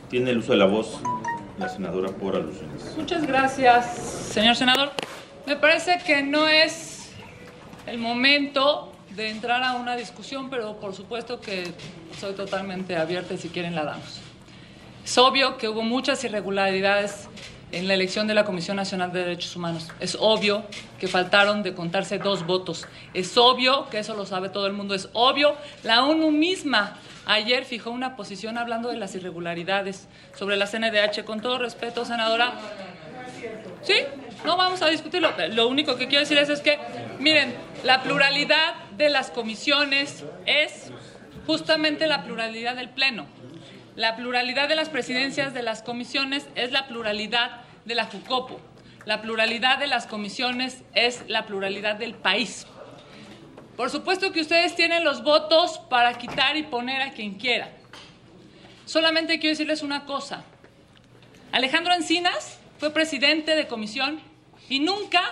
Tiene el uso de la voz la senadora por alusiones. Muchas gracias, señor senador. Me parece que no es el momento de entrar a una discusión, pero por supuesto que soy totalmente abierta y si quieren la damos. Es obvio que hubo muchas irregularidades en la elección de la Comisión Nacional de Derechos Humanos. Es obvio que faltaron de contarse 2 votos. Es obvio que eso lo sabe todo el mundo. Es obvio, la ONU misma ayer fijó una posición hablando de las irregularidades sobre la CNDH. Con todo respeto, senadora. Sí, no vamos a discutirlo. Lo único que quiero decir es que, miren, la pluralidad de las comisiones es justamente la pluralidad del Pleno. La pluralidad de las presidencias de las comisiones es la pluralidad de la Jucopo. La pluralidad de las comisiones es la pluralidad del país. Por supuesto que ustedes tienen los votos para quitar y poner a quien quiera. Solamente quiero decirles una cosa. Alejandro Encinas fue presidente de comisión y nunca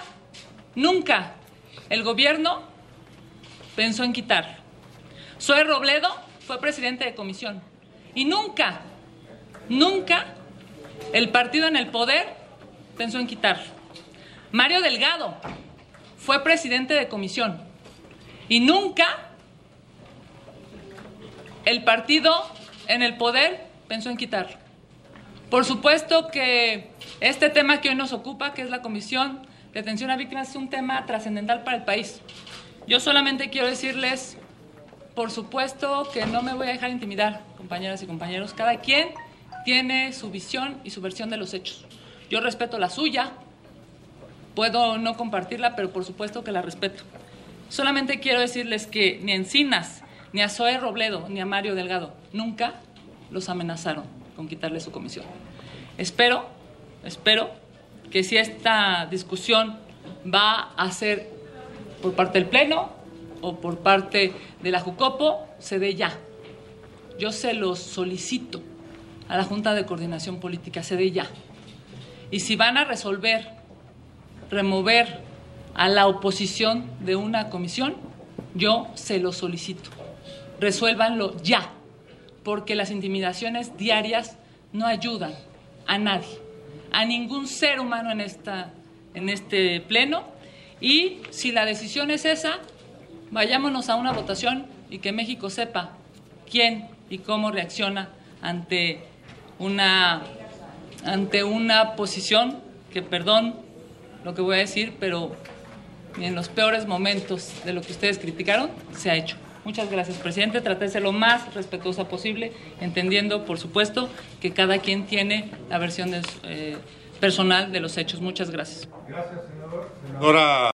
el gobierno pensó en quitarlo. Zoe Robledo fue presidente de comisión y nunca el partido en el poder pensó en quitarlo. Mario Delgado fue presidente de comisión y nunca el partido en el poder pensó en quitarlo. Por supuesto que este tema que hoy nos ocupa, que es la Comisión de Atención a Víctimas, es un tema trascendental para el país. Yo solamente quiero decirles, por supuesto que no me voy a dejar intimidar, compañeras y compañeros. Cada quien tiene su visión y su versión de los hechos. Yo respeto la suya, puedo no compartirla, pero por supuesto que la respeto. Solamente quiero decirles que ni a Encinas, ni a Zoe Robledo, ni a Mario Delgado nunca los amenazaron con quitarle su comisión. Espero que si esta discusión va a ser por parte del Pleno o por parte de la Jucopo, se dé ya. Yo se los solicito a la Junta de Coordinación Política, se dé ya. Y si van a remover a la oposición de una comisión, yo se lo solicito. Resuélvanlo ya, porque las intimidaciones diarias no ayudan a nadie, a ningún ser humano en este pleno. Y si la decisión es esa, vayámonos a una votación y que México sepa quién y cómo reacciona ante una posición que, perdón lo que voy a decir, pero en los peores momentos de lo que ustedes criticaron, se ha hecho. Muchas gracias, presidente. Traté de ser lo más respetuosa posible, entendiendo, por supuesto, que cada quien tiene la versión personal de los hechos. Muchas gracias. Gracias, senador. Senadora.